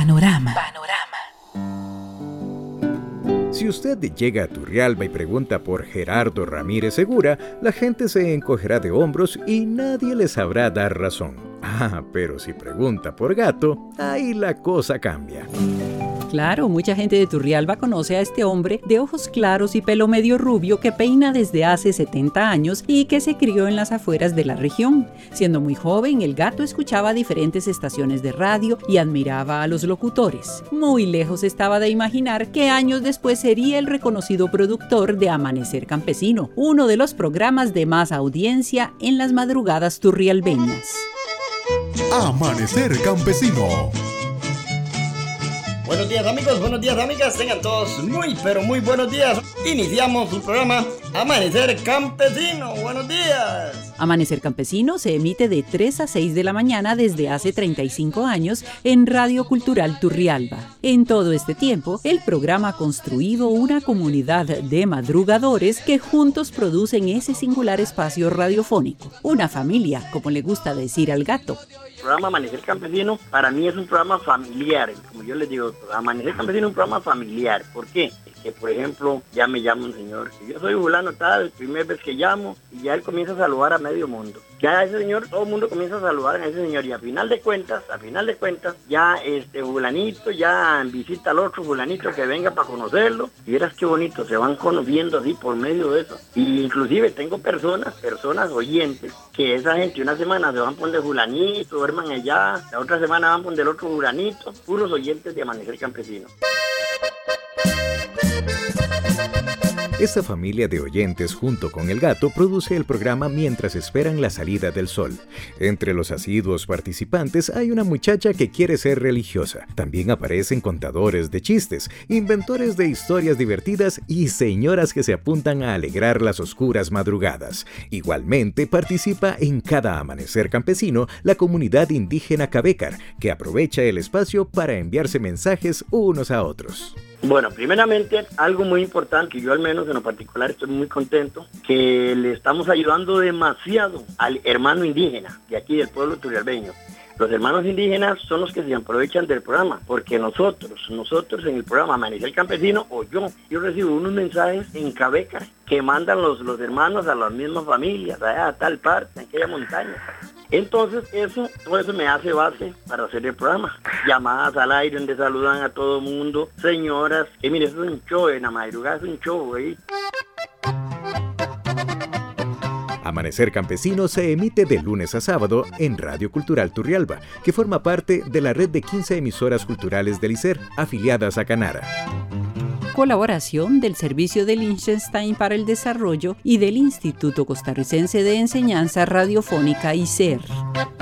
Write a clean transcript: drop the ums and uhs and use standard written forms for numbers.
Panorama. Si usted llega a Turrialba y pregunta por Gerardo Ramírez Segura, la gente se encogerá de hombros y nadie le sabrá dar razón. Pero si pregunta por Gato, ahí la cosa cambia. Claro, mucha gente de Turrialba conoce a este hombre de ojos claros y pelo medio rubio que peina desde hace 70 años y que se crió en las afueras de la región. Siendo muy joven, el Gato escuchaba diferentes estaciones de radio y admiraba a los locutores. Muy lejos estaba de imaginar que años después sería el reconocido productor de Amanecer Campesino, uno de los programas de más audiencia en las madrugadas turrialbeñas. Amanecer Campesino. Buenos días amigos, buenos días amigas, tengan todos muy pero muy buenos días. Iniciamos su programa Amanecer Campesino, buenos días. Amanecer Campesino se emite de 3 a 6 de la mañana desde hace 35 años en Radio Cultural Turrialba. En todo este tiempo, el programa ha construido una comunidad de madrugadores que juntos producen ese singular espacio radiofónico. Una familia, como le gusta decir al Gato. El programa Amanecer Campesino para mí es un programa familiar, como yo les digo, Amanecer Campesino es un programa familiar. ¿Por qué? Que por ejemplo, ya me llama un señor, yo soy fulano tal, primera vez que llamo, y ya él comienza a saludar a medio mundo. Ya ese señor, todo el mundo comienza a saludar a ese señor, y a final de cuentas, ya fulanito, ya visita al otro fulanito que venga para conocerlo, y verás qué bonito, se van conociendo así por medio de eso. Y inclusive tengo personas oyentes, que esa gente una semana se van por de fulanito, duerman allá, la otra semana van por del otro fulanito, puros oyentes de Amanecer Campesino. Esta familia de oyentes junto con el Gato produce el programa mientras esperan la salida del sol. Entre los asiduos participantes hay una muchacha que quiere ser religiosa. También aparecen contadores de chistes, inventores de historias divertidas y señoras que se apuntan a alegrar las oscuras madrugadas. Igualmente participa en cada Amanecer Campesino la comunidad indígena Cabécar, que aprovecha el espacio para enviarse mensajes unos a otros. Bueno, primeramente, algo muy importante, que yo al menos en lo particular estoy muy contento, que le estamos ayudando demasiado al hermano indígena de aquí del pueblo turrialbeño. Los hermanos indígenas son los que se aprovechan del programa, porque nosotros en el programa Amanecer Campesino, o yo recibo unos mensajes en Cabécar que mandan los hermanos a las mismas familias, allá a tal parte, en aquella montaña. Entonces todo eso me hace base para hacer el programa. Llamadas al aire donde saludan a todo el mundo, señoras, que mire, eso es un show, en la madrugada es un show ahí. Amanecer Campesino se emite de lunes a sábado en Radio Cultural Turrialba, que forma parte de la red de 15 emisoras culturales del ICER, afiliadas a Canara. Colaboración del Servicio de Liechtenstein para el Desarrollo y del Instituto Costarricense de Enseñanza Radiofónica ICER.